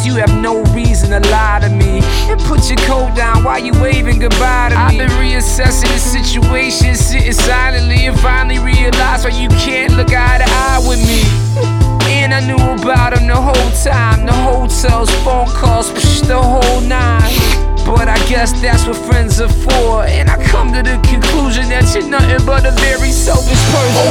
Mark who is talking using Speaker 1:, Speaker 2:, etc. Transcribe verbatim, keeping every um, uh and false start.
Speaker 1: you have no reason to lie to me. And put your coat down while you waving goodbye to me. I've been reassessing the situation, sitting silently, and finally realized why you can't look eye to eye with me. And I knew about him the whole time, the hotels, phone calls, psh, the whole nine. But I guess that's what friends are for. And I come to the conclusion that you're nothing but a very selfish person.